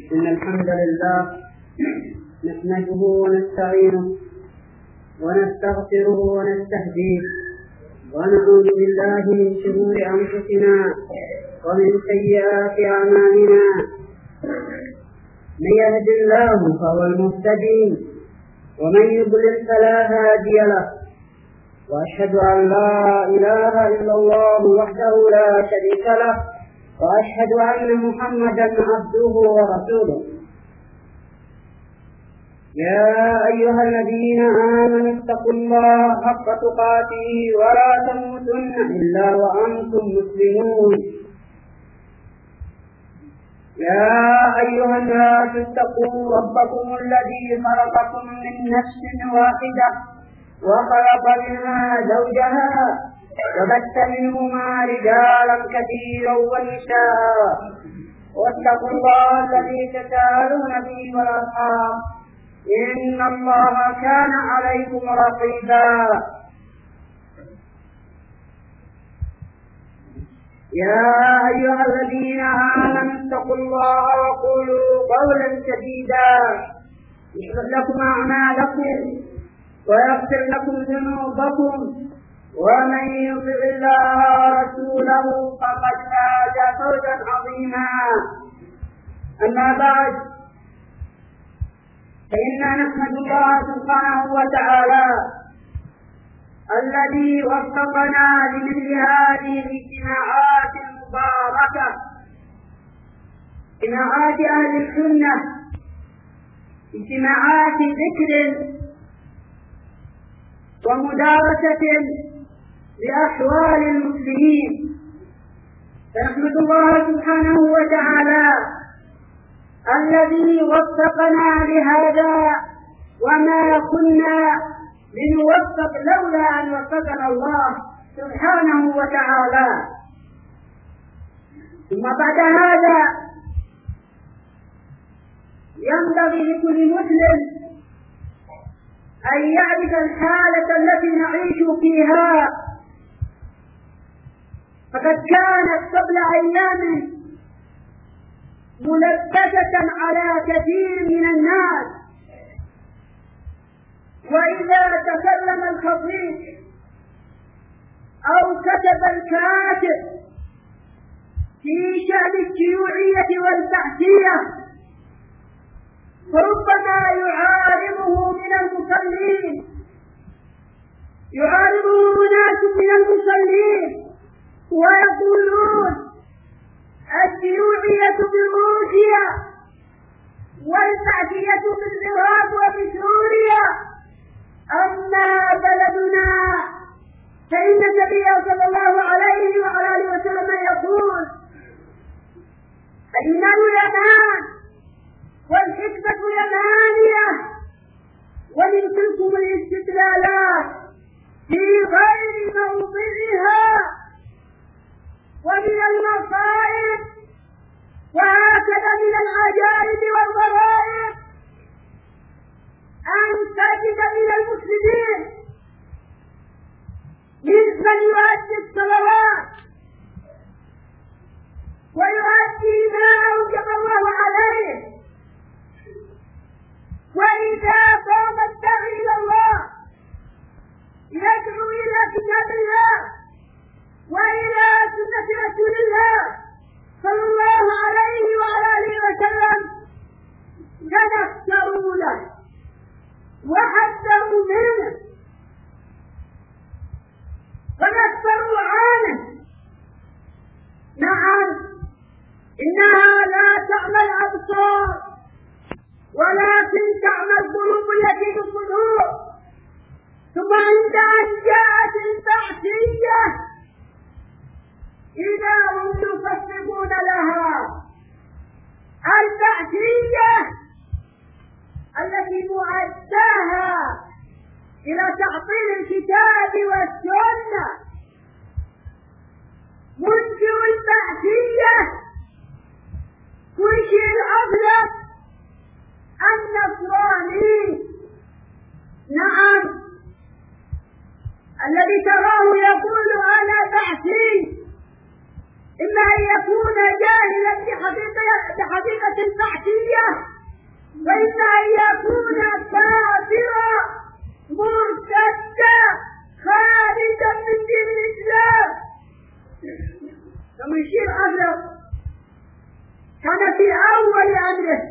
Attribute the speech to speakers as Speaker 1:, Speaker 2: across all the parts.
Speaker 1: إن الحمد لله نحمده ونستعينه ونستغفره ونستهديه ونعوذ بالله من شرور أنفسنا ومن سيئات أعمالنا. من يهد الله فهو المهتدي ومن يضلل فلا هادي له، وأشهد أن لا إله إلا الله وحده لا شريك له، وأشهد أن محمدا عبده ورسوله. يا أيها الذين آمنوا اتقوا الله حق تقاته ولا تموتن إلا وأنتم مسلمون. يا أيها الناس اتقوا ربكم الذي خلقكم من نفس واحدة وخلق منها زوجها وبث منهما رجالا كثيرا ونساء، واتقوا الله الذي تساءلون به والأرحام إن الله كان عليكم رقيبا. يا أيها الذين آمنوا اتقوا الله وقولوا قولا سديدا يصلح لكم أعمالكم ويغفر لكم ذنوبكم، ومن يطع الله ورسوله فقد فاز فوزا عظيما. أما بعد، فإنا نحمد الله سبحانه وتعالى الذي وفقنا لمثل هذه الاجتماعات المباركة، اجتماعات أهل السنة، اجتماعات ذكر ومدارسة لأحوال المسلمين. فنحمد الله سبحانه وتعالى الذي وفقنا لهذا، وما كنا لنوفق لولا أن وفقنا الله سبحانه وتعالى. ثم بعد هذا ينبغي لكل مسلم أن يعرف الحالة التي نعيش فيها، فقد كانت قبل أيام ملبسة على كثير من الناس، وإذا تكلم الخطيب أو كتب الكاتب في شأن الشيوعية والبعثية فربما يعارضه من المصلين، يعارضه ناس من المصلين ويقولون الشيوعية بروسيا والبعثية بالعراق وبسوريا، أما بلدنا فإن النبي صلى الله عليه وعلى آله وسلم يقول الإيمان يمان والحكمة يمانية، ومن تلكم الاستدلالات في غير موضعها ومن المصائب، وهكذا من العجائب والغرائب أن تجد من المسلمين ممن يؤدي الصلوات ويؤدي ما أوجب الله عليه، وإذا قام الداعي إلى الله يدعو إلى كتاب الله وإلى سنة رسول الله صلى الله عليه وعلى آله وسلم تنكروا له وحذروا منه ونكروا عنه. نعم، إنها لا تعمى الأبصار ولكن تعمى القلوب التي في الصدور. ثم عند أن جاءت البعثية إذا هم يصدقون لها، البعثية التي مؤداها إلى تعطيل الكتاب والسنة، منكر البعثية منكر الأبيض النصراني. نعم، الذي تراه يقول أنا بعثي، إما أن يكون جاهلا بحقيقة البعثية وإما أن يكون كافرا مرتدا خارجا من دين الإسلام. فمشير أبلغ كان في أول أمره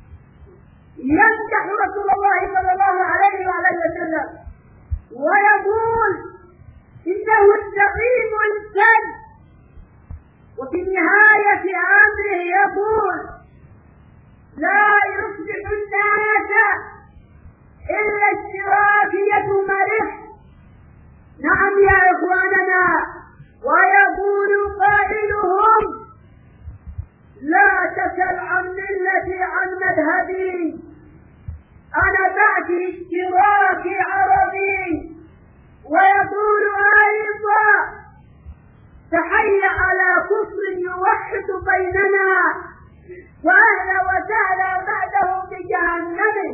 Speaker 1: يمدح رسول الله صلى الله عليه وسلم ويقول إنه السقيم الكلب، وفي نهاية أمره يقول لا يصبح الناس إلا الشراكية مرح. نعم يا إخواننا، ويقول قائلهم لا تسل عن ملتي عن مذهبي، أنا بعد اشتراك عربي. ويقول أيضا تحيّ على كفر يوحد بيننا وأهلا وسهلا بعده بجهنم.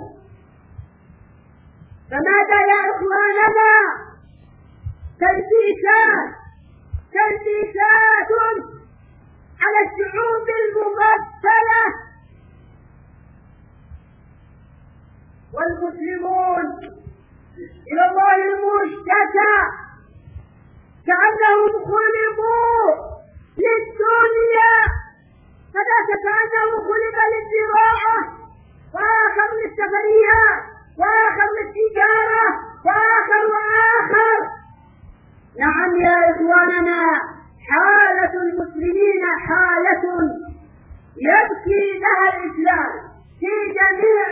Speaker 1: فماذا يا إخواننا؟ تلبيسات على الشعوب الممثلة، والمسلمون إلى الله المشتكى كأنهم خلقوا للدنيا، فذاك كأنه خلق للزراعة، وآخر للسفرية، وآخر للتجارة، وآخر. نعم يا إخواننا، حالة المسلمين حالة يبكي لها الإسلام في جميع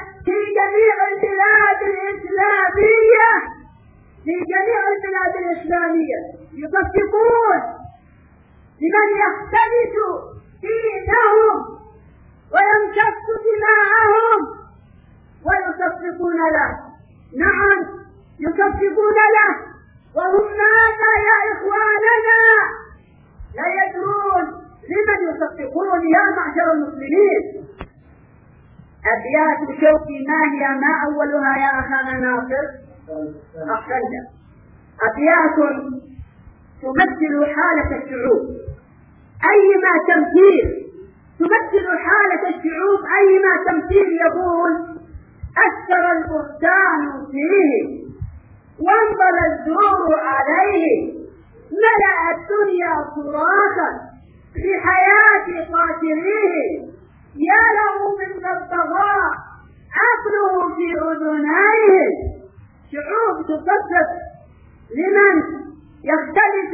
Speaker 1: البلاد الإسلامية، يصفقون لمن يختلف دينهم ويمتص دماءهم ويصفقون له. نعم يصفقون له، وهم ماذا يا إخواننا؟ لا يدرون لمن يصفقون يا معشر المسلمين. أبيات شوقي ما أولها يا أخانا ناصر؟ أحسنت. أبيات تمثل حالة الشعوب أيما تمثيل، تمثل حالة الشعوب أيما تمثيل. يقول أثر البهتان فيه وانضل الزور عليه، ملأ الدنيا صراخا في حياة قاتليه، يا له من الطغاة عقله في أذنيه. شعوب تصفق لمن يختلس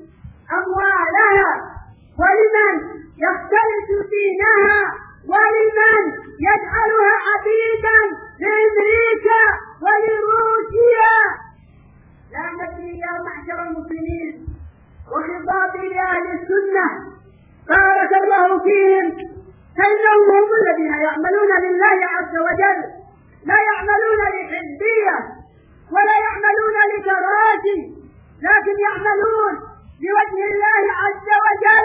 Speaker 1: أموالها، ولمن يختلس دينها، ولمن يجعلها عبيدا لأمريكا ولروسيا. لا ندري يا معشر المسلمين، وخطابي لأهل السنة بارك الله فيهم، فإنهم هم الذين يعملون لله عز وجل، لا يعملون لحزبية ولا يعملون لكراسي، لكن يعملون لوجه الله عز وجل.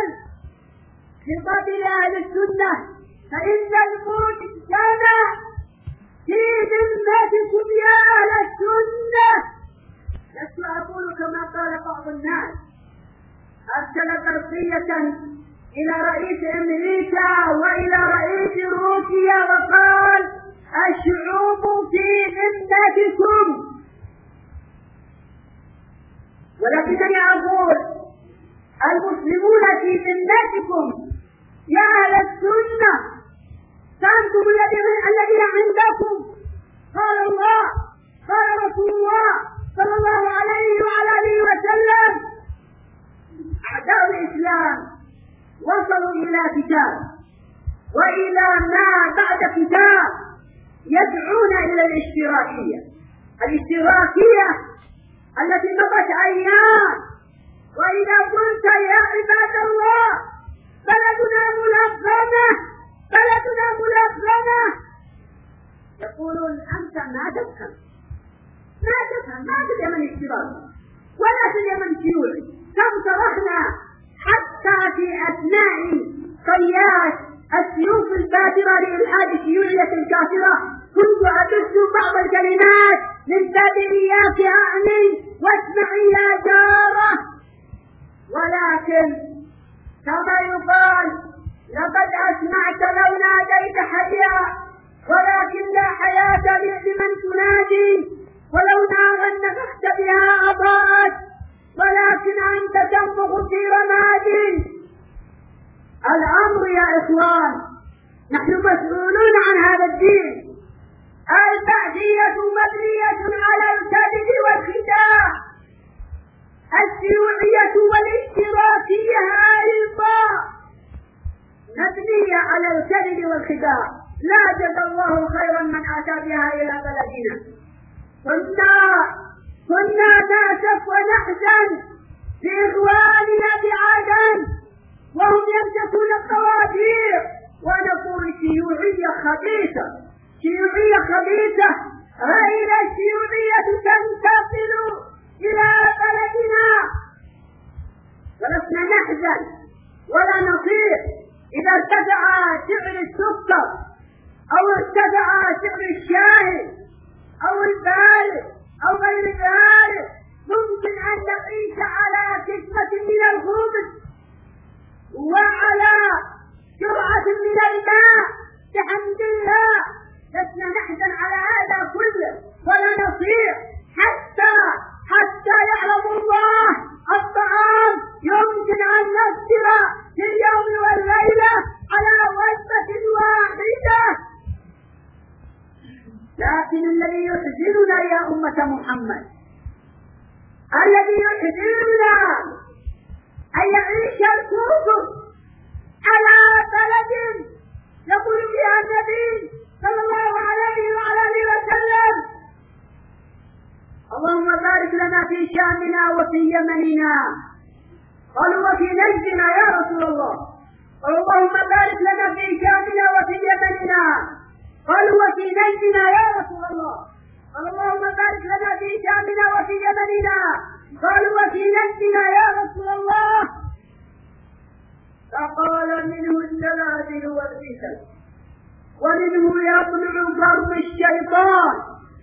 Speaker 1: خطاب لأهل السنة، فإن المجتمع في ذمتكم يا أهل السنة. لست أقول كما قال بعض الناس، أرسل برقية إلى رئيس أمريكا وإلى رئيس روسيا وقال الشعوب في ذمتكم. ولكنني أقول المسلمون في ذمتكم يا أهل السنة، فأنتم الذين عندكم قال الله قال رسول الله صلى الله عليه وعلى آله وسلم. أعداء الإسلام وصلوا إلى كتاب وإلى ما بعد كتاب، يدعون إلى الاشتراكية التي مضت أيام. وإذا قلت يا عباد الله بلدنا ملغمة، يقولون أنت ما تفهم ما تدري من اشتراكي ولا تدري من شيوعي. كم صرخنا حتى في أثناء قياس السيوف البادرة لإلحاد الشيوعية الكافرة كنت أدس بعض الكلمات من باب إياك أعني واسمعي يا جارة. ولكن كما يقال لقد أسمعت لو ناديت حيا ولكن لا حياة لمن تنادي، ولو نارا نفخت بها أضاءت، ولكن أنت تنفخ في رماد. الأمر يا إخوان، نحن مسؤولون عن هذا الدين. البعثية مبنية على الكذب والخداع، الشيوعية والاشتراكية أيضا مبنية على الكذب والخداع. لا جزى الله خيرا من أتى بها إلى بلدنا. كنا نأسف ونحزن في إخواننا بعدن وهم يمسكون الطوابير ونقول شيوعية خبيثة، شيوعية خبيثة. غير الشيوعية تنتقل إلى بلدنا، ولسنا نحزن ولا نصير إذا ارتفع سعر السكر أو ارتفع سعر الشاي أو البارد أو غير ذلك. ممكن أن نعيش على كسمة من الخبز وعلى جرعة من الماء بحمد الله. لسنا نحزن على هذا كله ولا نصير حتى يعلم الله الطعام يمكن أن نفطر في اليوم والليلة على وجبة واحدة. لكن الذي يحزننا يا أمة محمد، الذي يحزننا أن يعيش الكفر على بلد يقول فيها النبي صلى الله عليه وعلى آله وسلم: اللهم بارك لنا في شامنا وفي يمننا. قالوا: وفي نجدنا يا رسول الله. قالوا: اللهم بارك لنا في شامنا وفي يمننا. قالوا: وفي نجدنا يا رسول الله. قال: اللهم بارك لنا في شامنا وفي يمننا. قالوا: وفي نجدنا يا رسول الله. فقال: منه الزلازل والفتن، ومنه يطلع ضرب الشيطان.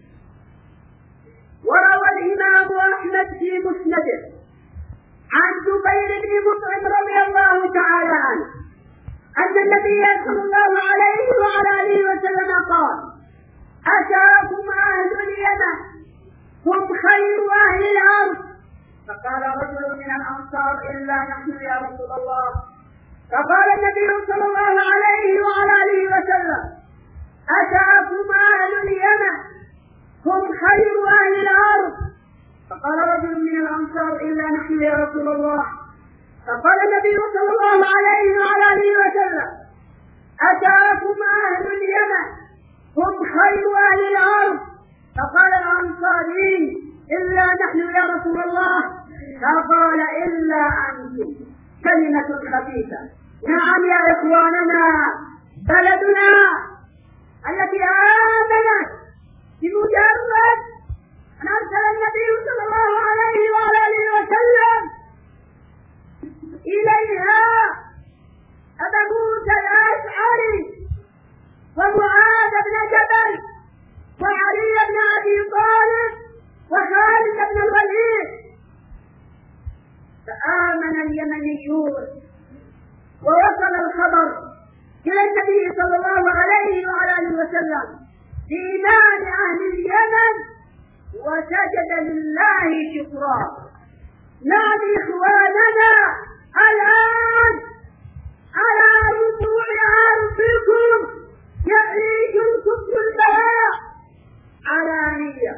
Speaker 1: وروى الإمام أحمد في مسنده عن جبير بن مطعم رضي الله تعالى عنه أن النبي صلى الله عليه وعلى آله وسلم قال: أتاكم أهل اليمن هم خير أهل الأرض. فقال رجل من الأنصار: إلا نحن يا رسول الله. فقال النبي صلى الله عليه وعلى آله وسلم: أتاكم أهل اليمن هم خير أهل الأرض. فقال رجل من الأنصار: إلا نحن يا رسول الله. فقال النبي صلى الله عليه وعلى آله وسلم: أتاكم أهل اليمن هم خير أهل الأرض. فقال الأنصاري: إلا نحن يا رسول الله. فقال: إلا أنتم. كلمة خفيفة. نعم يا إخواننا، بلدنا التي آمنت بمجرد أن أرسل النبي صلى الله عليه وعلى آله وسلم إليها أبا موسى الأشعري ومعاذ بن جبل وعلي بن أبي طالب وخالد بن الوليد، فآمن اليمنيون ووصل الخبر إلى النبي صلى الله عليه وعلى آله وسلم بإيمان أهل اليمن وسجد لله شكرا. نعم إخواننا، الآن على ربوع أرضكم يعيش الكفر البلاء علانية.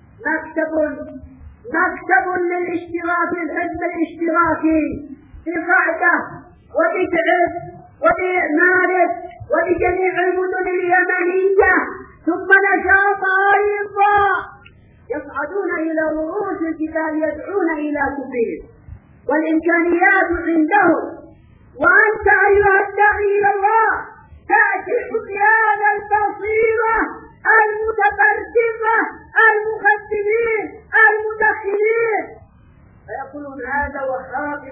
Speaker 1: مكتب للاشتراك، الحزب الاشتراكي بقعدة وبتعب وبمارس وبجميع المدن اليمنية، ثم نشاط أيضا يصعدون إلى رؤوس الجبال يدعون إلى كفرهم، والإمكانيات عندهم. وأنت أيها الداعي إلى الله تأتي بهذا البصيرة المتفرقة المخدمين المدخلين، فيقولون: هذا وهابي،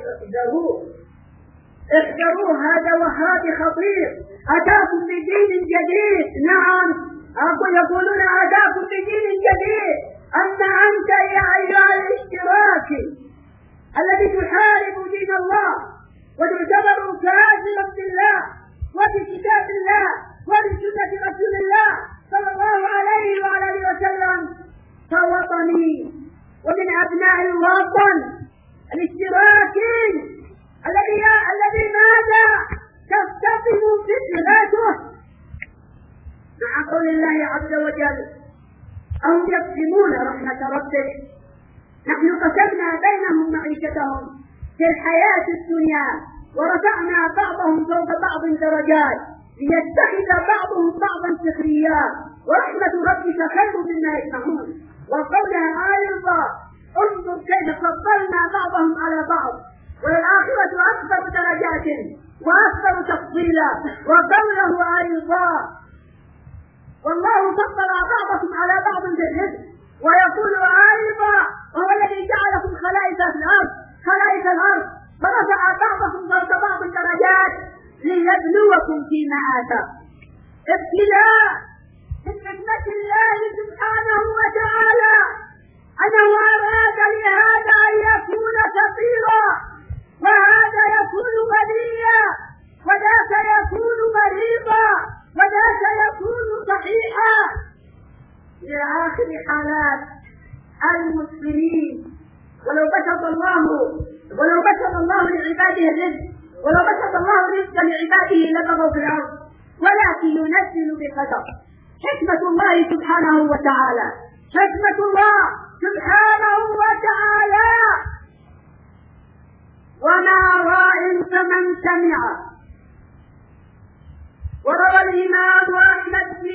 Speaker 1: احذروه، هذا وهابي خطير، أتاكم بدين جديد. نعم، يقولون: أتاكم بدين جديد. أما أنت يا أيها الاشتراكي الذي تحارب دين الله وتعتبر كافرا بالله وبكتاب الله وبسنة رسول الله، هذا تفتقد فكرته مع قول الله عز وجل أو يقسمون رحمة ربك نحن قسمنا بينهم معيشتهم في الحياة الدنيا ورفعنا بعضهم فوق بعض درجات ليتخذ بعضهم بعضا سخريا ورحمة ربك خير مما يجمعون. وقولها أيضا انظر كيف فضلنا بعضهم على بعض والآخرة أكبر درجات وأكبر تفضيلا. وقوله أيضا والله فضل بعضكم على بعض في الرزق. ويقول أيضا وهو الذي جعلكم خلائف الأرض فرفع بعضكم فوق بعض درجات ليبلوكم فيما آتاكم. ابتلاء من حكمة الله سبحانه وتعالى أنه أراد لهذا أن يكون فقيرا وهذا يكون غنيا وذاك يكون مريضا وذاك يكون صحيحا إلى آخر حالات المسلمين. ولو بسط الله لعباده الرزق ولو بسط الله الرزق لعباده لبغوا في الأرض ولكن ينزل بقدر. حكمة الله سبحانه وتعالى وما راء فمن سمع. وروى الإمام أحمد في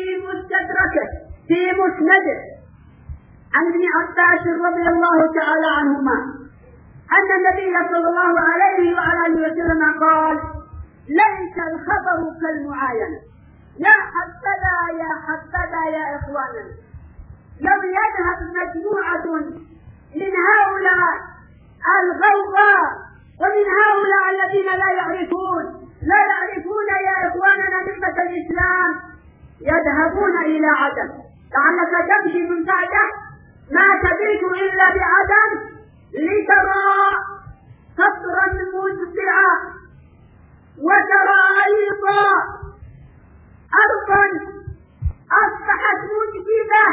Speaker 1: مسنده عن ابن عباس رضي الله تعالى عنهما أن النبي صلى الله عليه وعلى آله وسلم قال ليس الخبر كالمعاينة. يا حبذا يا إخواننا لو يذهب مجموعة من هؤلاء الغوغاء ومن هؤلاء الذين لا يعرفون يا إخواننا نعمة الإسلام يذهبون إلى عدن. لعلك تمشي من بعده ما تبيت إلا بعدن لترى قصرا مشبعا وترى أيضا أرضا أصبحت مجدبة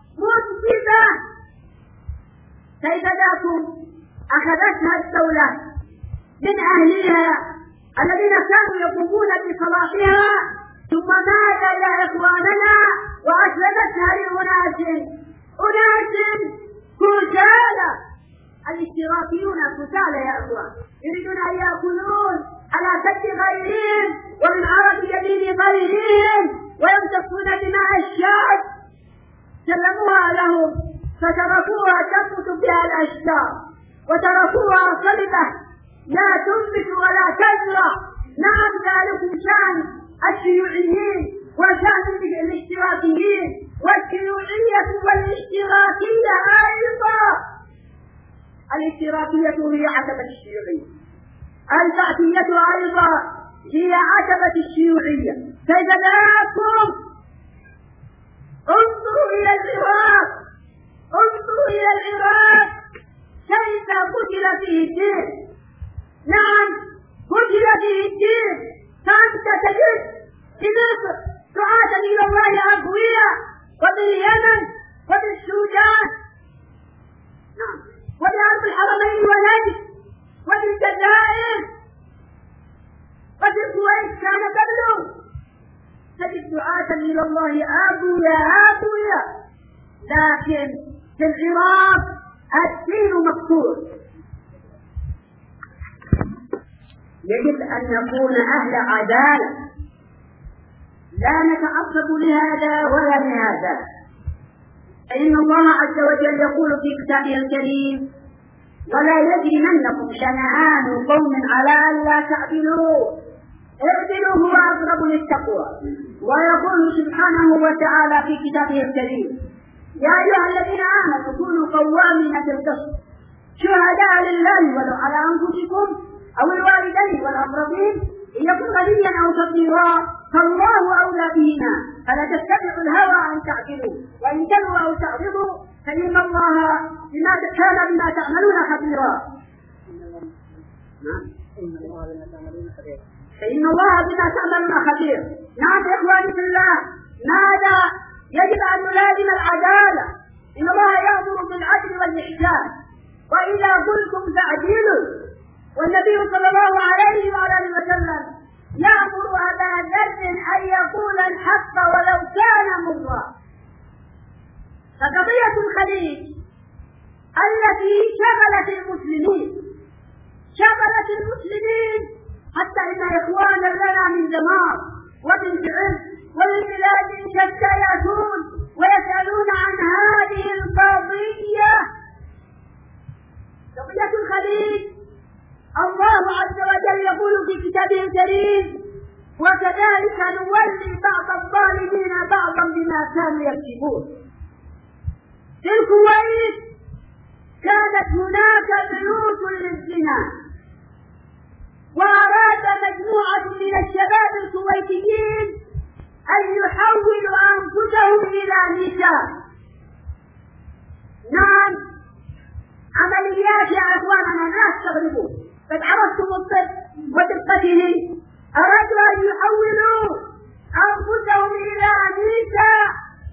Speaker 1: كيف ذاكم أخذتها الدولة من أهلها الذين كانوا يقومون بصلاحها ثم ماذا يا إخواننا وأسلمتها لأناس كسالى. الاشتراكيون كسالى يا إخوان يريدون أن يأكلون على كد غيرهم ومن عرض يمين غيرهم ويمتصون دماء الشعب. سلموها لهم فتركوها تنبت بها الأشجار وتركوها صلبة لا تنبت ولا تزرع. نعم ذلك شأن الشيوعيين وشأن الاشتراكيين والشيوعية والاشتراكية أيضا. الاشتراكية هي عتبة الشيوعية، البعثية أيضا هي عتبة الشيوعية. كيف ذاكم؟ انظروا إلى العراق كيف قتل فيه الدين. نعم قتل فيه الدين. فأنت تجد في مصر دعاة إلى الله أقوياء وباليمن وبالسودان نعم وبأرض الحرمين ونجد وبالجزائر وبالكويت كان قبله تجد دعاة إلى الله أقوياء. لكن في العراق الدين مقتول. يجب أن نكون أهل عدالة لا نتعصب لهذا ولا لهذا. فإن الله عز وجل يقول في كتابه الكريم ولا يجرمنكم شنآن قوم على ألا تعدلوا اعدلوا هو أقرب للتقوى. ويقول سبحانه وتعالى في كتابه الكريم يا أيها الذين آمنوا كونوا قوامين بالقسط شهداء لله ولو على أنفسكم أو الوالدين والأقربين إن يكن غنيا أو فقيرا فالله أولى بهما فلا تتبعوا الهوى أن تعدلوا وإن تلووا أو تعرضوا فإن الله بما تعملون خبيرا. فإن الله بما تعملون خبير. نعم يا إخواني في الله ماذا يجب أن نلازم العدالة. إن الله يأمر بالعدل والإحسان وإذا قلتم فاعدلوا
Speaker 2: والنبي صلى الله عليه وآله وسلم يأمر أبا ذر أن يقول الحق ولو كان مرا. فقضية الخليج التي شغلت المسلمين حتى إن إخوانا لنا من دمار ومن عز ومن بلاد شتى يأتون ويسألون عن هذه القضية. قضية الخليج الله عز وجل يقول في كتابه الكريم: وكذلك نولي بعض الظالمين بعضا بما كانوا يكسبون. في الكويت كانت هناك بيوت للزنا، وأراد مجموعة من الشباب الكويتيين أن يحولوا أنفسهم إلى نساء. نعم، عمليات يا إخواننا لا تستغربوا، قد عرفتم الطب ودقته. أرادوا أن يحولوا أنفسهم إلى نساء.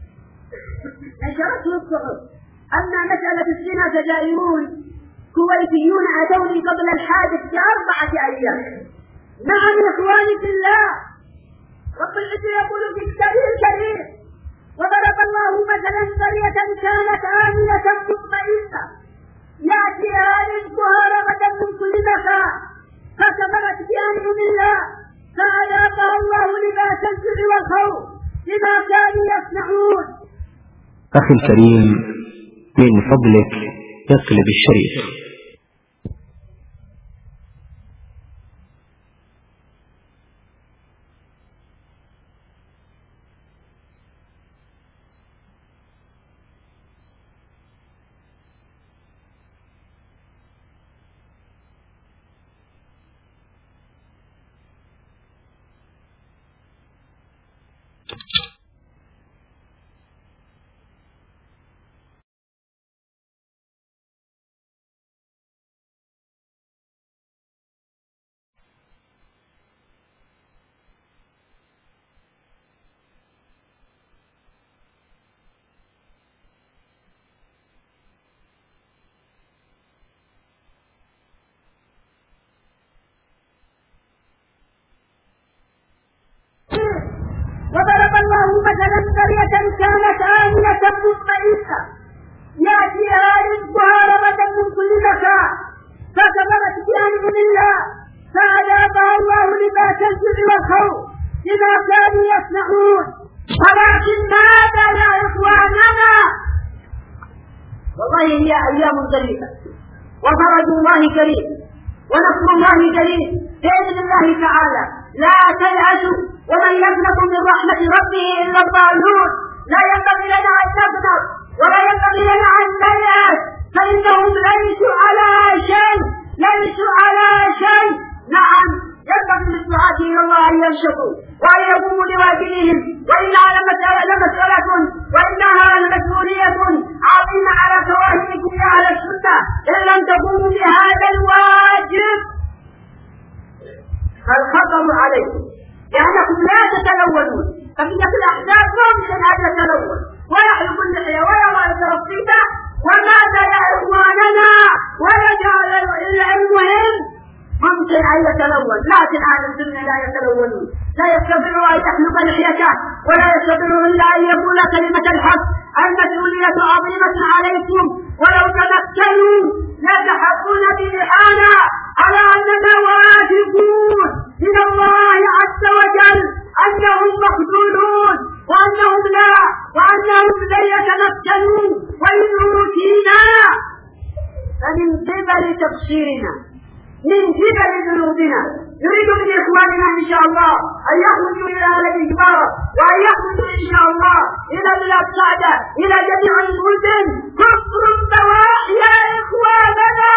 Speaker 2: نشرته الصحف أن مسألة الزنا تجاريون كويتيون أتوني قبل الحادث ب4 أيام. نعم يا إخواني في الله، رب العزة يقول في كتابه الكريم: وضرب الله مثلا قرية كانت آمنة مطمئنة يأتيها رزقها رغدا من كل مكان فكفرت بأنعم الله فأذاقها الله لباس الجوع والخوف بما كانوا يصنعون.
Speaker 3: أخي الكريم، من فضلك اقلب الشريط.
Speaker 2: وضرب الله مثلا قرية كانت آمنة مطمئنة يأتيها رزقها رغدا من كل مكان فكفرت بأنعم الله فأذاقها الله لباس الجوع والخوف بما كانوا يصنعون. ولكن ماذا يا إخواننا؟ والله هي أيام قريبة وفرج الله كريم ونصر الله كريم بإذن الله تعالى. لا تيأسوا، ومن يقنط من رحمة ربه إلا الضالون. لا ينبغي لنا أن نقنط ولا ينبغي لنا أن نيأس، فإنهم ليسوا على شيء. نعم، ينبغي للدعاة إلى الله أن ينشطوا وأن يقوموا بواجبهم، وإنها لمسألة وإنها لمسؤولية عظيمة على كواهبكم يا أهل السنة إن لم تقوموا بهذا الواجب فالخطر عليكم، لأنكم لا تتلونون. فقية الأحزاب ممكن أن يتلون ويحلق اللحية ويرى الترصيبة وماذا يا إخواننا ويجعل المهم ممكن أن يتلون، لكن أهل السنة لا يتلونون. لا يستطيع أن يحلق لحيته ولا يستطيع إلا أن يقول كلمة الحق. المسؤولية عظيمة عليكم، ولو تمكنوا لتحقون بلحانا على أننا واجبون من الله عز وجل، أنهم مخذولون وأنهم لن يتمكنوا. وإن أوتينا فمن قبل تقصيرنا، من قبل ذنوبنا. نريد من إخواننا إن شاء الله أن يخرجوا إلى أهل الإجبار، وأن يخرجوا إن شاء الله إلى بلاد سعدة، إلى جميع المدن كفر الضواحي يا إخواننا،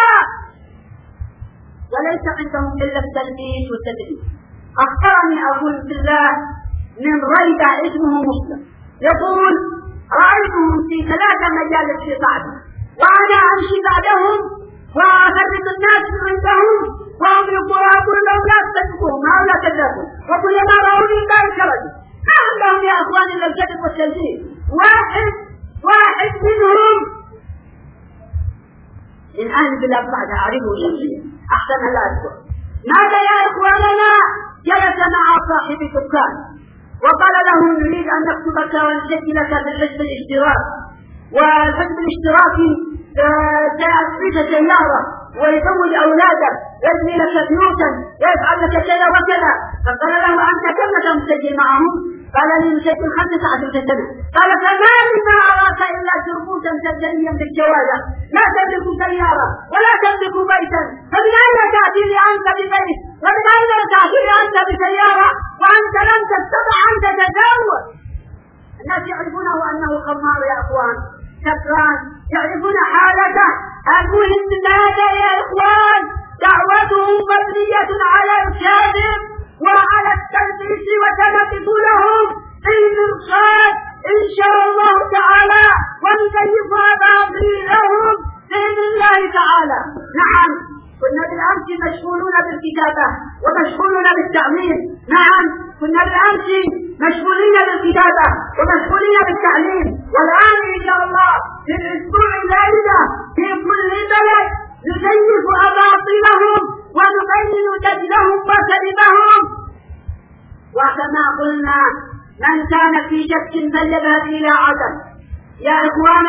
Speaker 2: وليس عندهم إلا التلبيس والتدريس. أخبرني أقول بالله من ريبة اسمه مسلم يقول: رأيتهم في 3 مجالس في سعدة، وأنا أمشي بعدهم وأخرج الناس عندهم وهم يقول لهم لا تصدقوهم هؤلاء كذبوا، وكلما رأوني قال خرجوا. ما عندهم يا أخواني إلا الكذب والتلبيس. واحد منهم الآن بلا بعد أعرفه شخصيا أحسن الأذكر. ماذا يا إخواننا؟ جلس مع صاحب دكان وقال له نريد أن نكتبك ونسجلك بالحزب الاشتراكي، والحزب الاشتراكي سيعطيك سيارة ويزوج أولادك ويبني لك بيوتا ويفعل لك كذا وكذا. فقال له أنت كم مسجل معهم؟ قال لي مسجل 15 سنة. قال فما لما أراك إلا شربوتا سجليا بالجوازة، لا تملك سيارة ولا تملك بيتا، فمن أين تأتي لي أنت ببيت؟ ومن أين تأتي لي أنت بسيارة وأنت لم تستطع أن تتزوج؟ الناس يعرفونه أنه خمار يا أخوان، سكران، يعرفون حالته. المهم ماذا يا إخوان؟ دعوتهم مبنية على الكاذب وعلى التلبيس، وسنقف لهم بالمرصاد إن شاء الله تعالى ونكيف أباطيلهم بإذن الله تعالى. نعم، كنا بالأمس مشغولون بالكتابة ومشغولون بالتعليم. نعم، كنا بالأمس مشغولين بالكتابة ومشغولين بالتعليم، والآن إن شاء الله في الأسبوع الليلة في كل بلد نكيف أباطيلهم ونبين دجلهم وكذبهم. وكما قلنا من كان في شك فليذهب إلى عدن. يا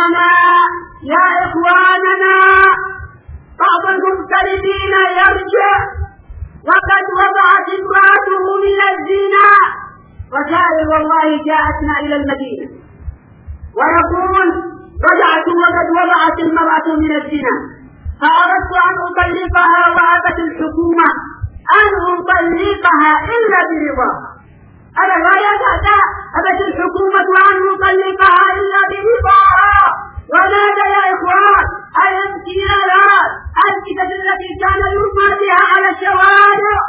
Speaker 2: إخواننا بعض المغتربين يرجع وقد وضعت امرأته من الزنا، رسائل والله جاءتنا إلى المدينة ويقول رجعت وقد وضعت المرأة من الزنا، فأردت أن أطلقها وأبت الحكومة أن أطلقها إلا برضاها. أنا لا يدعى أبت الحكومة أن أطلقها إلا برضاها. وماذا يا إخوان؟ الامتنانات الكتب التي كان يرمى بها على الشوارع.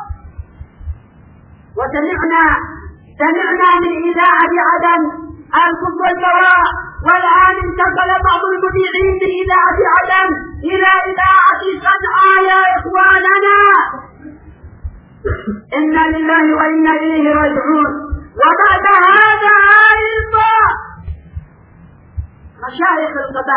Speaker 2: وسمعنا من إذاعة عدن الكفر والبراء، والآن انتقل بعض المذيعين من إذاعة عدن إلى إذاعة صنعاء. يا إخواننا إنا لله وإنا إليه راجعون. وبعد هذا أيضا مشايخ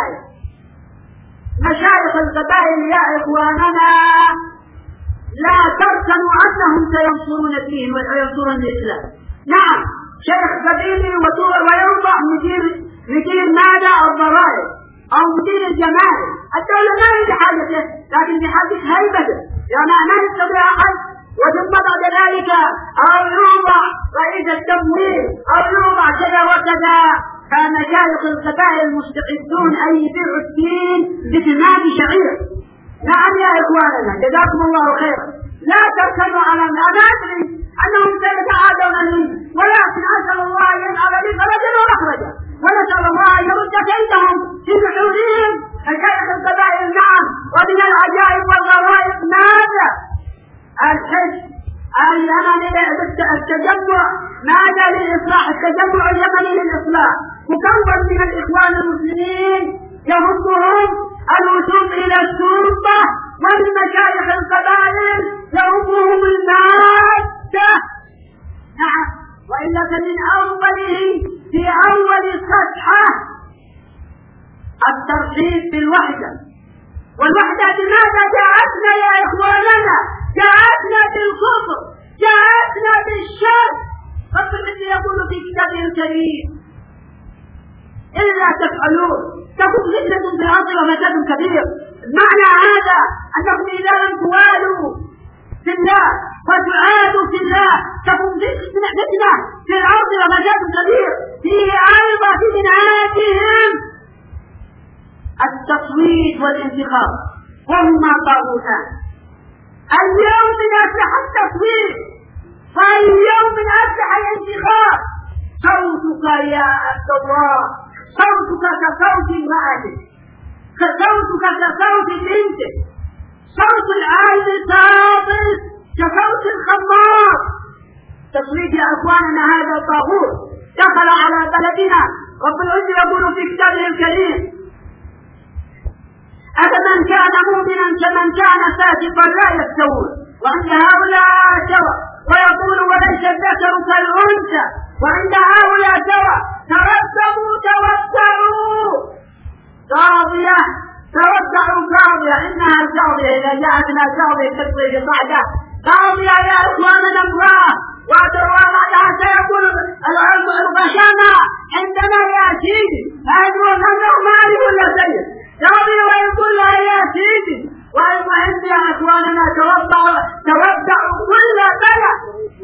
Speaker 2: القبائل يا إخواننا لا تركنوا أنهم سينصرون الدين وينصرون الإسلام. نعم، شيخ قبيلي ويوضع مدير ماذا الضرائب أو مدير الجمارك. الدولة ما هي بحاجته، لكن بحاجة هيبته، يعني ما يستطيع أحد. وثم بعد ذلك أو يوضع رئيس التمويل أو يوضع كذا وكذا. فمشايخ القبائل المستعدون أن يبيعوا الدين بثمان شعير. نعم يا إخواننا جزاكم الله خيرا. لا تركنوا على أنا أدري أنهم سيتعادون لي، ولكن أسأل الله أن يجعل لي فرجا ومخرجا، ونسأل الله أن يرد كيدهم في نحورهم. مشايخ القبائل نعم. ومن العجائب والغرائب ماذا؟ الحج اليمني التجمع ماذا للإصلاح؟ التجمع اليمني للإصلاح مكون من الإخوان المسلمين يهمهم الوصول إلى السلطة، ومن مشايخ القبائل يهمهم المادة. نعم، وإلا فمن أوله في أول صفحة الترغيب بالوحدة. والوحدة لماذا جاءتنا يا إخواننا؟ جاءتنا بالكفر، جاءتنا بالشر. رب العزة يقول في كتابه الكريم إلا تفعلون تكون فتنة في الأرض وفساد كبير. معنى هذا أنكم إذا لم توالوا في الله وتعادوا في الله تكون فتنة في الأرض وفساد كبير. فيه أيضا في منهاجهم التصويت والانتخاب، وهما طاغوتان. اليوم من أسلح التصويت، فاليوم من أسلح الانتخاب. صوتك يا عبد الله، صوتك كصوت امرأتك، صوتك كصوت بنتك، صوت العالم الصادق كصوت الخمار. تصويت يا أخواننا هذا طاغوت دخل على بلدنا. رب العزة يقول في كتابه الكريم أفمن كان مؤمنا كمن كان فاسقا لا يستوون، وعند هؤلاء سوى. ويقول وليس الذكر كالأنثى، وعند هؤلاء سوى. ترتبوا توسعوا. قاضية توسعوا قاضية، إنها القاضية إذا جاءتنا قاضية تقضي بصعدة قاضية يا إخواننا الله، وتروى حتى يقول الغشامة عندنا يا سيدي فأدرون أنه مالي ولا سيد قاضي ويقول لها يا سيدي. والمهم يا إخواننا توسعوا كل بلد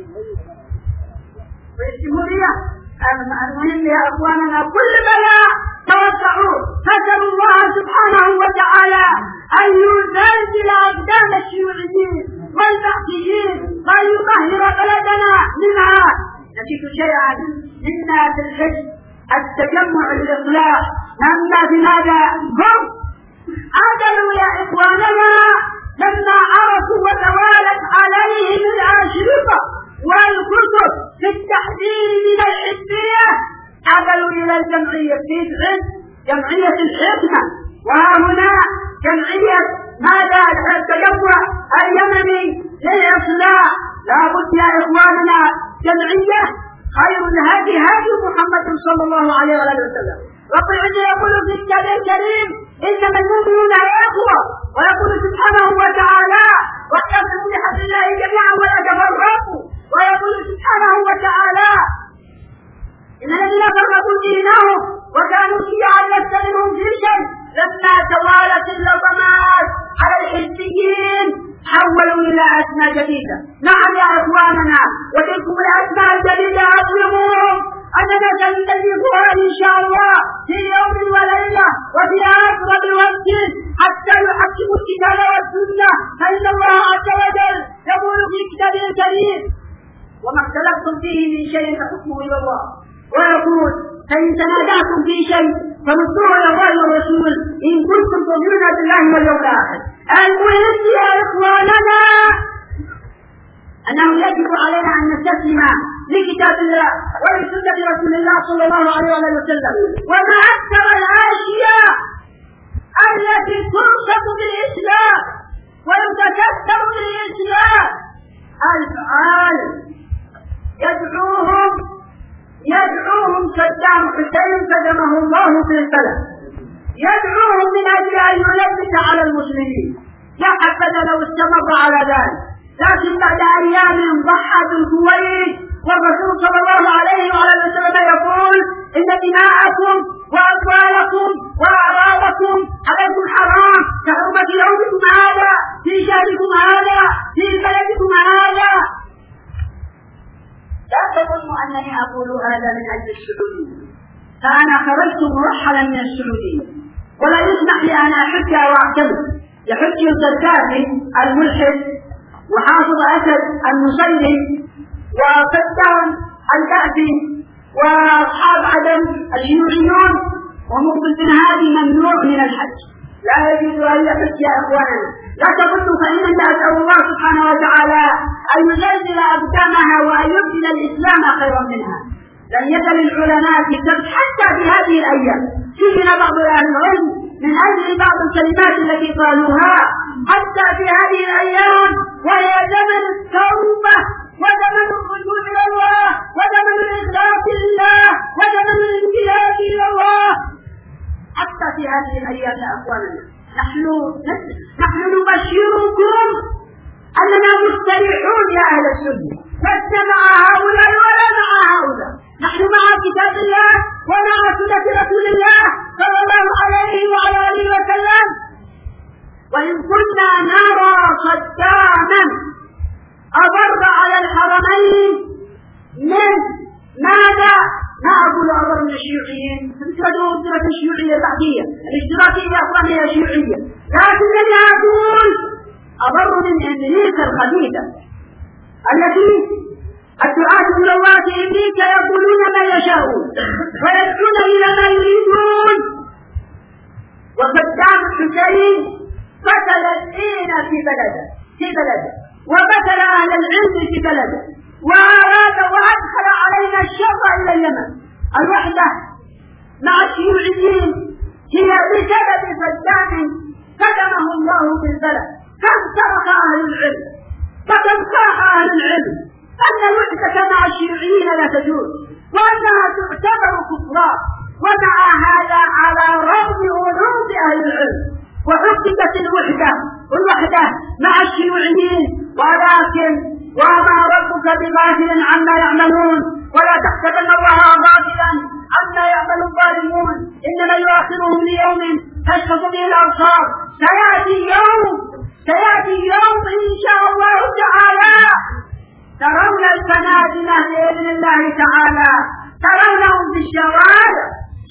Speaker 2: والجمهورية. المهم يا إخواننا كل بلد توسعوا، فسأل الله سبحانه وتعالى أن يزلزل أقدام الشيوعيين والبعثيين ويطهر بلدنا منها. نجد شيئا منا في الحج التجمع الإصلاح، أما بماذا هم عدلوا يا إخواننا لما عرفوا وتوالت عليهم الأشرطة والكتب في التحذير من الحزبية، عدلوا إلى الجمعية في جمعية الحكمة، وهنا جمعية ماذا التجمع اليمني للإصلاح. لا بد يا إخواننا جمعية خير الهدي هدي محمد صلى الله عليه وسلم. ربنا يقول في الكتاب الكريم إنما المؤمنون إخوة، ويقول سبحانه وتعالى واعتصموا بحبل الله جميعا ولا تفرقوا، ويقول سبحانه وتعالى إن الذين فرقوا دينهم وكانوا شيعا لست منهم في شيء لما توالت اللطمات على الحزبيين حولوا إلى أسماء جديدة. نعم يا إخواننا، وتلكم الأسماء الجديدة أظلموهم أننا سنتجبها إن شاء الله في يوم وليلة وفي أقرب وقت حتى يحكموا الكتاب والسنة، فإن الله عز وجل يقول في كتابه الكريم وما اختلفتم فيه من شيء فحكمه إلى الله، ويقول فإن تنازعتم في شيء فردوه إلى الله والرسول إن كنتم تؤمنون بالله واليوم الآخر. المهم يا إخواننا أنه يجب علينا أن نستسلم لكتاب الله ولسنة رسول الله صلى الله عليه وسلم، وما أكثر الأشياء التي تنصب بالإسلام ويتكثر بالإسلام الفعال يدعوهم صدام حسين قدمه الله في البلد، يدعوهم من أجل أن يلبس على المسلمين. لا حبذا لو استمر على ذلك، لكن بعد أيام ضحت الكويت والرسول صلى الله عليه وسلم يقول إن دماءكم وأموالكم وأعراضكم عليكم حرام كحرمة يومكم هذا في شهركم هذا في بلدكم هذا. لا تظنوا أنني أقول هذا من أجل السعودية، فأنا خرجت مرحلا من السعودية ولا يسمح لي أن أحج وأعتمد. يحج الزركاتي الملحد وحافظ أسد المصلي وفتان الكعبي وأصحاب عدم الشيوعيون ومقبل بن هادي ممنوع من الحج، لا يجوز أن يحج يا إخواننا. لا تظنوا، فإنني أسأل الله سبحانه وتعالى أن يزلزل أقدامها وأن يبدل الإسلام خيرا منها. لم يزل العلماء في السبت حتى في هذه الأيام فينا بعض أهل العلم من أجل بعض الكلمات التي قالوها حتى في هذه الأيام، وهي زمن التوبة وزمن الرجوع إلى الله وزمن الإخلاص لله وزمن الانقياد إلى الله. حتى في هذه الأيام يا أخواننا نحن نبشركم أننا مستريحون يا أهل السنة، لسنا مع هؤلاء ولا مع هؤلاء، نحن مع كتاب الله ومع سنة رسول الله صلى الله عليه وآله وسلم. وإن كنا نرى صداما أضر على الحرمين من ماذا؟ ما أقول أضر من الشيوعيين، تنسدوا الدرة الشيوعية البعدية الاشتراكية أخوانية شيوعية، لكنني أقول أضر من أمريكا الخبيثة التي الدعاة إلى الله في أمريكا يقولون ما يشاءون ويدعون إلى ما يريدون. وصدام حسين قتل الدين في بلده وقتل أهل العلم في بلده وأراد وأدخل علينا الشر إلى اليمن. الوحدة مع الشيوعيين هي بسبب صدام قدمه الله في البلد. كم ترك أهل العلم وكم صاح أهل العلم أن الوحدة مع الشيوعيين لا تجوز وأنها تعتبر كفرا، ومع هذا على رغم علوم أهل العلم وحققت الوحدة والوحدة مع الشيوعيين، ولكن وما ربك بغافل عما يعملون، ولا تحسبن الله غافلا عما يعمل الظالمون، إنما يؤخرهم ليوم تشخص به الأبصار. سيأتي يوم إن شاء الله تعالى ترون الفنادنة بإذن الله تعالى، ترونهم في الشوارع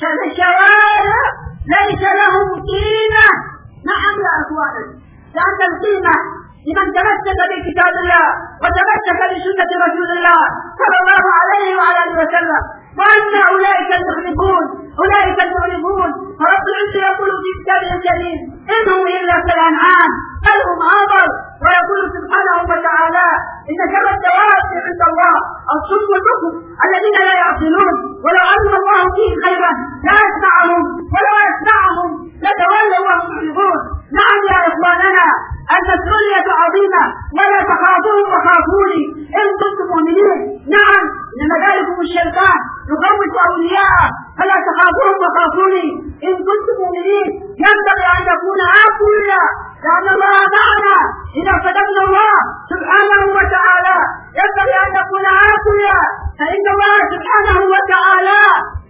Speaker 2: ليس لهم قيمة. نعم يا أخواني، لأن القيمة لمن تمسك بكتاب الله وتمسك بسنة رسول الله صلى الله عليه وعلى آله وسلم، وأن أولئك المغلبون. فرب العزة يقول في كتابه الكريم: إنهم إلا كالأنعام بل هم أضل. ويقول سبحانه وتعالى: إن شر الدواب عند الله الصم والبكم الذين لا يعقلون، ولو علم الله فيهم خيرا لا يسمعهم، ولو يسمعهم لتولوا وهم معرضون. نعم يا إخواننا، المسؤولية عظيمة، ولا تخافوهم وخافوني إن كنتم مؤمنين. نعم، إنما ذلكم الشيطان يخوف أولياءه، فلا تخافوهم وخافوني إن كنتم مؤمنين. ينبغي أن نكون أقوياء، لأن الله معنا إذا صدقنا الله سبحانه وتعالى. ينبغي أن نكون أقوياء، فإن الله سبحانه وتعالى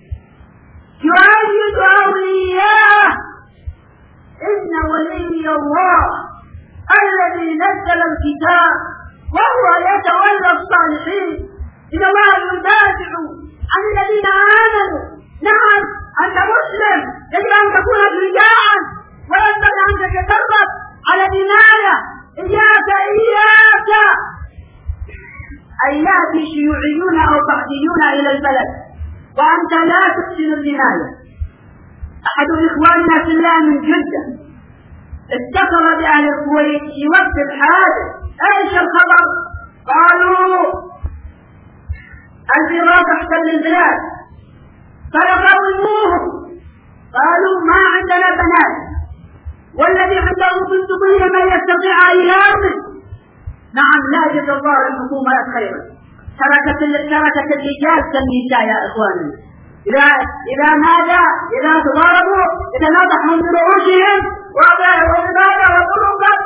Speaker 2: يؤيد أولياءه. إن ولي الله الذي نزل الكتاب وهو يتولى الصالحين. إن الله يدافع عن الذين آمنوا. نعم، أنت مسلم يجب أن تكون شجاعا، وينبغي أن تتدرب على العناية. إياك أن يأتي شيوعيون أو بعثيون إلى البلد وأنت لا تحسن العناية. أحد إخواننا في الله من جدة اتصل بأهل الكويت في وقت الحادث. ايش الخبر؟ قالوا العراق احتل البلاد، فلقوموهم قالوا ما عندنا بنات، والذي عنده بندقية ما يستطيع أن يرمي. نعم، لا جزا الله الحكومة خيرا، تركت الرجال كالنساء يا إخواني. إذا تضاربوا يتناطحوا من رؤوسهم وبماذا وقلوبهم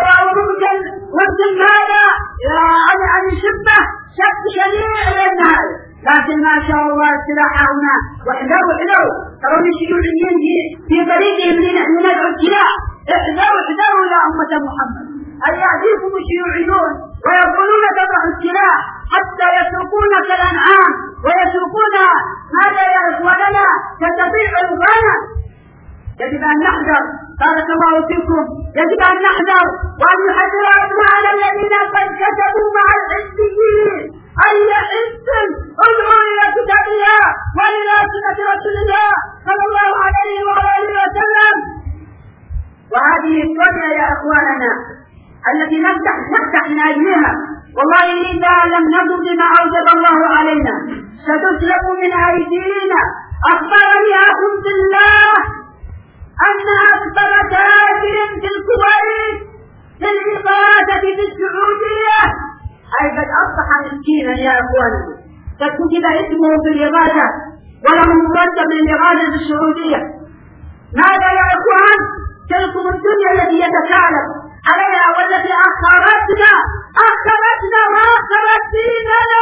Speaker 2: والزمادة عن الشبه شب شنيع للنهاية. لكن ما شاء الله السلاح هنا. واحذروا ترون الشيوعيين في طريقهم لنزع السلاح. احذروا يا أمة محمد أن يأتيكم الشيوعيون ويقولون تضع السلاح حتى يتركون كالأنعام ويتركون ماذا يا إخواننا كتبيع الغنم. يجب أن نحذر، بارك الله فيكم، يجب أن نحذر وأن يحذر أبناءنا الذين قد كتبوا مع الحزبيين. أي حزب ادعوا إلى كتاب الله وإلى سنة رسول الله صلى الله عليه وآله وسلم. وهذه الدنيا يا إخواننا التي نفتح من أجلها، والله إذا لم نقم بما أوجب الله علينا ستسلب من أيدينا. أخبرني أخ بالله أن أكبر تاجر في الكويت للإغاثة في السعودية أي قد أصبح مسكينا يا أخواني، قد كتب اسمه في الإغاثة وله مرتب للإغاثة في السعودية. ماذا يا إخوان؟ تلكم الدنيا التي يتكالب عليها والتي أخرتنا وأخرت ديننا.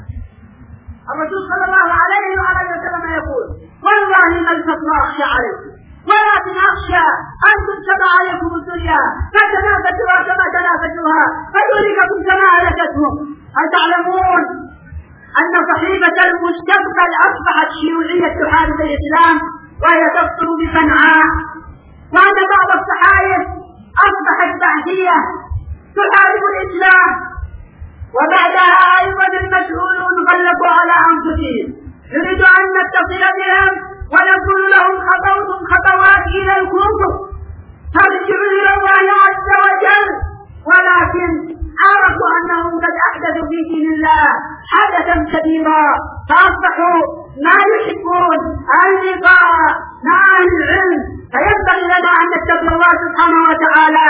Speaker 2: الرسول صلى الله عليه وعلى وسلم يقول: والله ما الفضل أخشى عليكم ولكن أخشى أن تنسب عليكم الدنيا فتنافسوها كما تنافسوها فتهلككم كما أهلكتهم. هل تعلمون أن صحيفة المستقبل أصبحت شيوعية تحارب الإسلام وهي تبطل بصنعاء، وأن بعض الصحائف أصبحت بعثية تحارب الإسلام، وبعدها أيضا المسؤولون غلبوا على أنفسهم. نريد أن نتصل بهم ونقول لهم: خطوتم خطوات إلى الكفر، فارجعوا إلى الله عز وجل. ولكن عرفوا أنهم قد أحدثوا في دين الله حدثا كبيرا، فأصبحوا ما يحبون اللقاء مع أهل العلم. فينبغي لنا أن نتبع الله سبحانه وتعالى،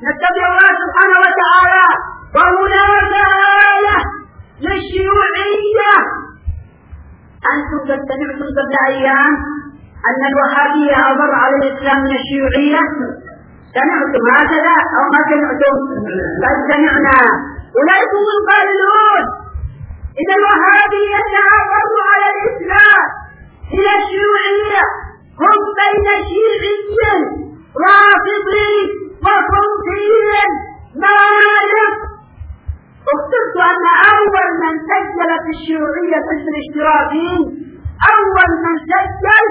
Speaker 2: وهناك آية للشيوعية. أنتم قد سمعتم قبل أيام أن الوهابية أضر على الإسلام من الشيوعية. سمعتم هكذا أو ما سمعتم؟ قد سمعنا. أولئك هم القائلون إن الوهابية تعرضوا على الإسلام إلى الشيوعية، هم بين شيعي رافضي وصوفي مالك. اخترت أن أول من سجل في الشيوعية حزب الاشتراكيين، أول من سجل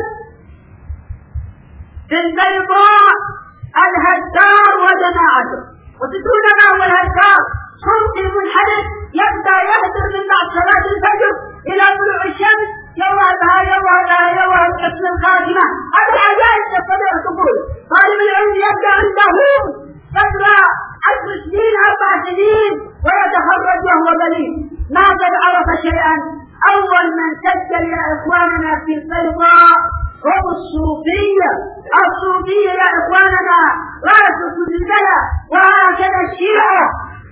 Speaker 2: في البيضاء الهدار وجماعته. وتدرون ما هو الهدار؟ صوت منحرف يبدأ يهدر من بعد صلاة الفجر إلى طلوع الشمس، يوهبها كسر الخاتمة. هذا العجائب تستطيع تقول طالب العلم يبدأ عنده قدر 10 سنين 4 سنين ويتخرج وهو بليد ما قد عرف شيئا. أول من سجل يا إخواننا في البيضاء هم الصوفية. الصوفية يا إخواننا رأس البلد، وهكذا الشيعة.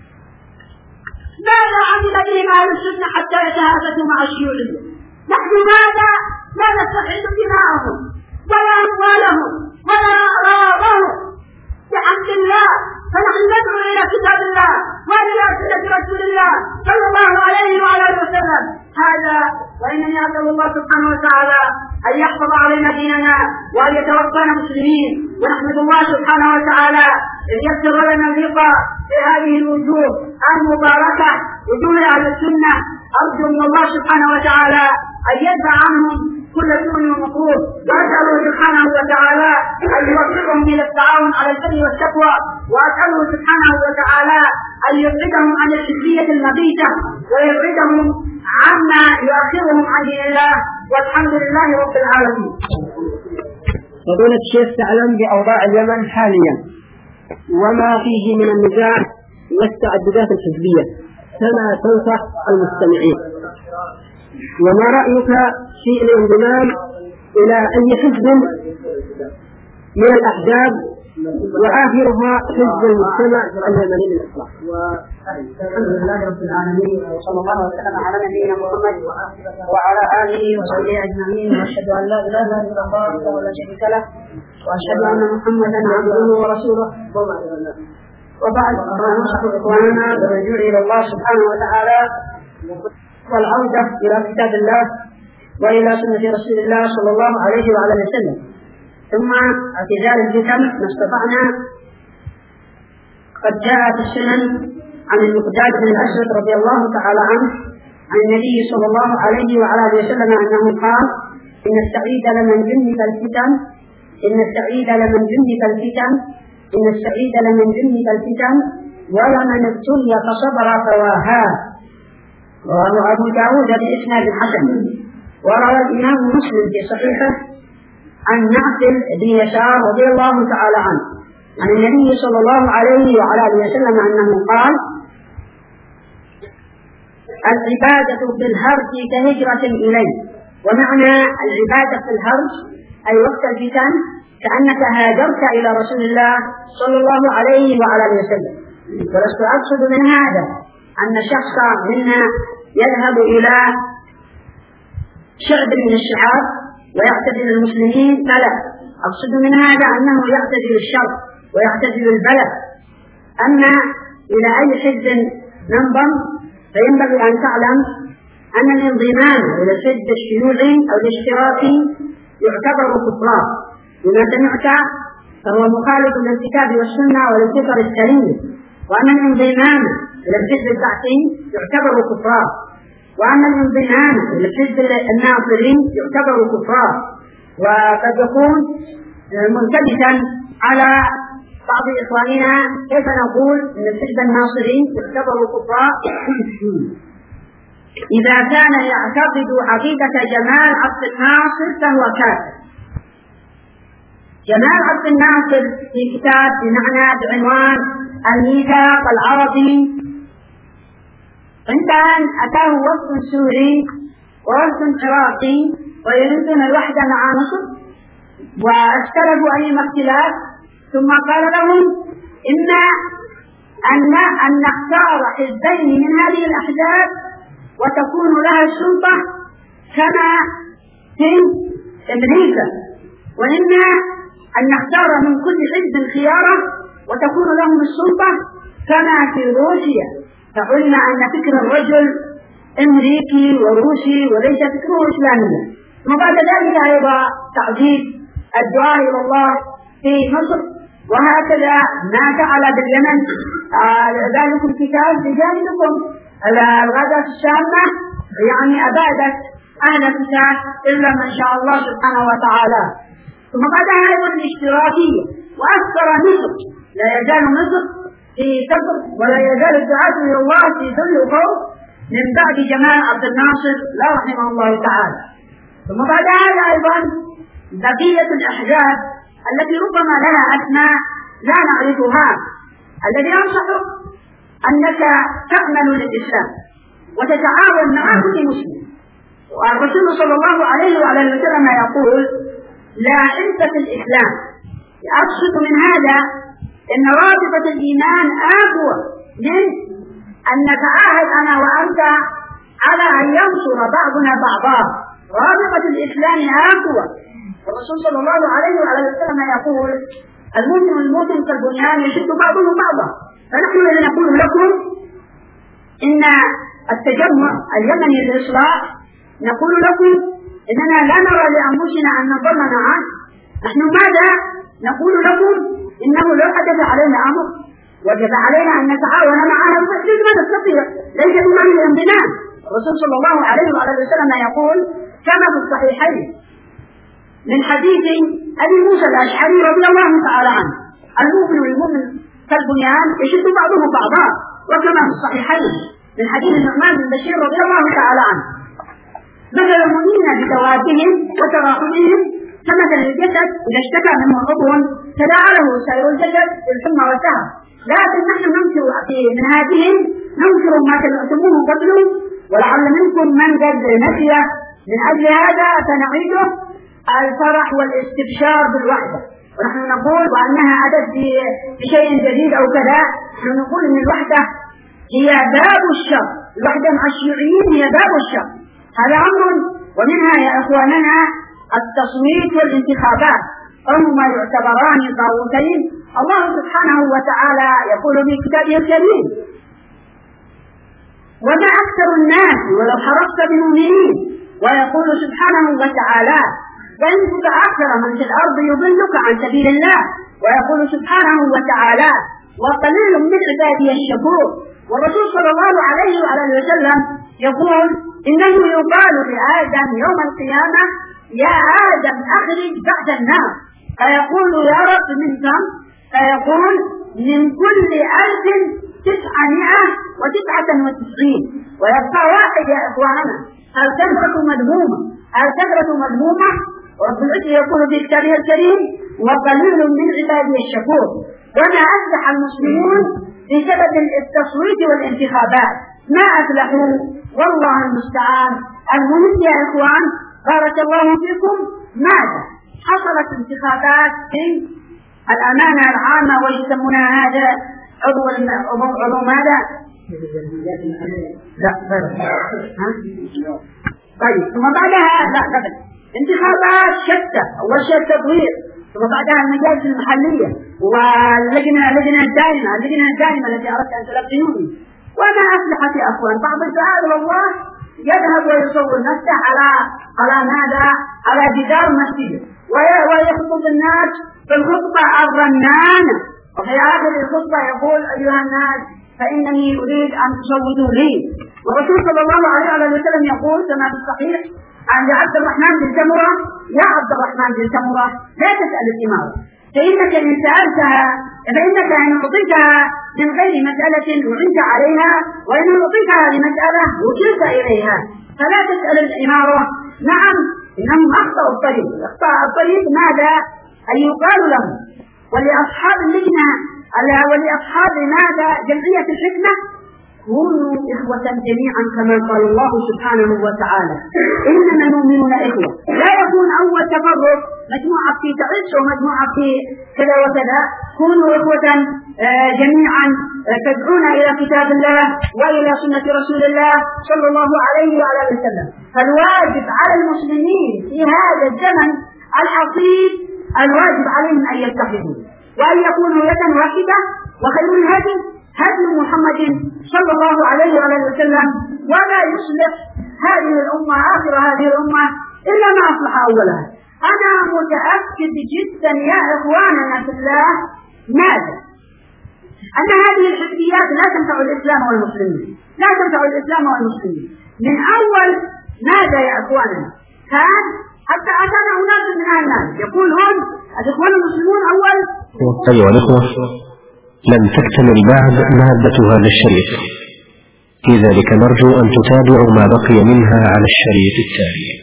Speaker 2: ماذا عمل بهم أهل السنة حتى يتهافتوا مع الشيوعية؟ نحن ماذا لا نستحل دماءهم ولا أموالهم ولا أعراضهم بحمد الله. فنحن ندعو إلى كتاب الله وإلى سنة رسول الله صلى الله عليه وعلى آله وسلم. هذا وإنني أسأل الله سبحانه وتعالى أن يحفظ علينا ديننا وأن يتوفانا مسلمين. ونحمد الله سبحانه وتعالى أن يسر لنا اللقاء في هذه الوجوه المباركة، وجوه أهل السنة. أرجو من الله سبحانه وتعالى أن يدفع عنهم كل سوء ومكروه، وأسأله سبحانه وتعالى أن يوفقهم إلى التعاون على البر والتقوى، وأسأله سبحانه وتعالى أن يبعدهم عن الحزبية المبيتة ويبعدهم عما يؤخرهم عن دين الله. والحمد لله رب العالمين.
Speaker 1: فضيلة الشيخ تعلم بأوضاع اليمن حاليا وما فيه من النزاع والتعددات الحزبية، كما تنصح المستمعين، وما رأيك في الانضمام إلى أي حزب من الأحزاب وآخرها حزب المجتمع اليمني للإصلاح؟
Speaker 2: الحمد لله رب العالمين، وصلى الله وسلم على نبينا محمد وعلى آله وصحبه أجمعين، وأشهد أن لا إله إلا الله وحده لا شريك له، وأشهد أن محمدا عبده ورسوله. وبعد، فننصح إخواننا بالرجوع إلى الله سبحانه وتعالى والعودة إلى كتاب الله وإلى سنة رسول الله صلى الله عليه وعلى آله وسلم، ثم اعتزال الفتن ما استطعنا. قد جاء في السنن عن المقداد بن الأسود رضي الله تعالى عنه عن النبي صلى الله عليه وعلى آله وسلم أنه قال: إن السعيد لمن جنب الفتن، إن السعيد لمن جنب الفتن، إن السعيد لمن جنب الفتن، ولمن ابتلي فصبر فواها. رواه أبو داود بإسناد حسن. وروى الإمام مسلم في صحيحه عن نعفل بن يسار رضي الله تعالى عنه عن النبي صلى الله عليه وعلى آله وسلم أنه قال: العبادة في الهرج كهجرة إليه. ومعنى العبادة في الهرج أي وقت الفتن كأنك هاجرت إلى رسول الله صلى الله عليه وعلى آله وسلم. ولست أقصد من هذا أن شخصا منا يذهب إلى شعب من الشعاب ويعتزل المسلمين، فلا، أقصد من هذا أنه يعتزل الشرق ويعتزل البلد. أما إلى أي حزب ننضم فينبغي أن تعلم أن الانضمام إلى الحزب الشيوعي أو الاشتراكي يعتبر كفرا بما سمعت، فهو مخالف للكتاب والسنة وللفطر السليم. وأن الانضمام إلى الحزب البعثي يعتبر كفرا، وأما الانضمام إلى الحزب الناصري يعتبر كفرا. وقد يكون ملتبسا على بعض إخواننا كيف نقول أن الحزب الناصري يعتبر كفرا إذا كان يعتقد عقيدة جمال عبد الناصر فهو كافر. جمال عبد الناصر في كتاب بمعنى بعنوان الميثاق العربي، عند أن أتاه وفد سوري ووفد عراقي ويريدون الوحدة مع مصر واختلفوا أيما اختلاف، ثم قال لهم أن نختار حزبين من هذه الأحزاب وتكون لها السلطة كما في أمريكا، وإما أن نختار من كل حزب خيارة وتكون لهم السلطة كما في روسيا. فقلنا أن فكر الرجل أمريكي وروسي وليس فكره إسلاميا. وبعد ذلك أيضا تعزيز الدعاء إلى الله في مصر، وهكذا ما فعل باليمن. ذلك الكتاب بجانبكم الغازات الشامة يعني أبادت أهل الكتاب إلا من شاء الله سبحانه وتعالى. ثم بعدها أيضا الاشتراكية، وأكثر مصر، لا يزال مصر في كفر ولا يزال الدعاة إلى الله في ذل وخوف من بعد جمال عبد الناصر لا رحمه الله تعالى. ثم بعد هذا أيضا بقية الأحزاب التي ربما لها أسماء لا نعرفها، الذي أنصحك أنك تعمل للإسلام وتتعاون مع كل مسلم. والرسول صلى الله عليه وعلى وسلم يقول: لا حنث في الإسلام. أقصد من هذا أن رابطة الإيمان أقوى من أن نتعاهد أنا وأنت على أن ينصر بعضنا بعضا. رابطة الإسلام أقوى. الرسول صلى الله عليه وعلى وسلم يقول: المسلم كالبنيان يشد بعضه بعضا. فنحن نقول لكم إن التجمع اليمني للإصلاح، نقول لكم إننا لا نرى لأنفسنا أن نظل معه. نحن ماذا نقول لكم؟ إنه لو حدث علينا أمر وجب علينا أن نتعاون معه ما نستطيع، ليس بمعنى الانضمام. الرسول صلى الله عليه وعلى وسلم يقول كما في الصحيحين من حديث أبي موسى الأشعري رضي الله تعالى عنه: المؤمن كالبنيان يشد بعضه بعضا. وكما في الصحيحين من حديث النعمان بن بشير رضي الله تعالى عنه: مثل المؤمنين بتوادهم وتراحمهم كمثل الجسد إذا اشتكى منه عضو تداعى له سائر الجسد بالحمى والسهر. لكن نحن ننكر من هذه ننكر ما سمعتموه قبل، ولعل منكم من قد نسي. من أجل هذا سنعيده الفرح والاستبشار بالوحدة، ونحن نقول وأنها أتت بشيء جديد أو كذا. نحن نقول أن الوحدة هي باب الشر، الوحدة مع الشيوعيين هي باب الشر. هذا أمر. ومنها يا إخواننا التصويت والانتخابات، هما يعتبران طاغوتين. الله سبحانه وتعالى يقول في كتابه الكريم: وما أكثر الناس ولو حرصت بمؤمنين. ويقول سبحانه وتعالى: وإن تطع أكثر من في الأرض يضلك عن سبيل الله. ويقول سبحانه وتعالى: وقليل من عبادي الشكور. والرسول صلى الله عليه وعلى وسلم يقول: إنه يقال لآدم يوم القيامة: يا آدم أخرج بعد النار. فيقول: يا رب من كم؟ فيقول: من كل 1999. ويبقى واحد يا إخواننا. الكثرة مذمومة، الكثرة مذمومة. ورب العزة يقول في كتابه الكريم: وقليل من عبادي الشكور. وما أفلح المسلمون بسبب التصويت والانتخابات، ما أفلحوا والله المستعان. المهم يا إخوان بارك الله فيكم، ماذا حصلت انتخابات في الأمانة العامة ويسمونها هذا عضو ماذا؟ لا طيب. ثم بعدها لا انتخابات شتى، أول شيء التطوير، ثم بعدها المجالس المحلية واللجنة الدائمة التي أردت أن تلقنوني. وما أفلحت يا أخوان. بعض الفعال والله يذهب ويصور نفسه على ماذا؟ على جدار مسجد ويخطب الناس في الخطبة الرنانة، وفي آخر الخطبة يقول: أيها الناس فإنني أريد أن تصوتوا لي. والرسول صلى الله عليه وسلم يقول كما في الصحيح عن عبد الرحمن بن سمرة: يا عبد الرحمن بن سمرة لا تسأل الإمارة، فإنك إن سألتها فإنك إن أعطيتها من غير مسألة وعنت عليها، وإن أعطيتها لمسألة وكلت إليها، فلا تسأل الإمارة. نعم إنهم أخطأوا الطريق. أخطأ الطريق ماذا؟ أن يقال لهم ولأصحاب اللجنة ولأصحاب ماذا؟ جمعية الحكمة: كونوا إخوة جميعا كما قال الله سبحانه وتعالى: إنما المؤمنون إخوة. لا يكون أول تفرق مجموعة في تعز ومجموعة في كذا وكذا. كونوا إخوة جميعا تدعون إلى كتاب الله وإلى سنة رسول الله صلى الله عليه وعلى وسلم. فالواجب على المسلمين في هذا الزمن الحصيب الواجب عليهم أن يتحدوا. وأن يكونوا يدا واحدة، وخير الهدي هدي محمد صلى الله عليه وسلم، ولا يصلح هذه الأمة آخر هذه الأمة إلا ما أصلح أولها. أنا متأكد جدا يا إخواننا في الله ماذا؟ أن هذه الحزبيات لا تنفع الإسلام والمسلمين، لا تنفع الإسلام والمسلمين. من أول ماذا يا إخواننا؟ كان حتى أتانا أناس من الناس يقولون الإخوان المسلمون أول.
Speaker 3: أيها الأخوة، لم تكتمل بعد مادة هذا الشريط، لذلك نرجو أن تتابعوا ما بقي منها على الشريط التالي.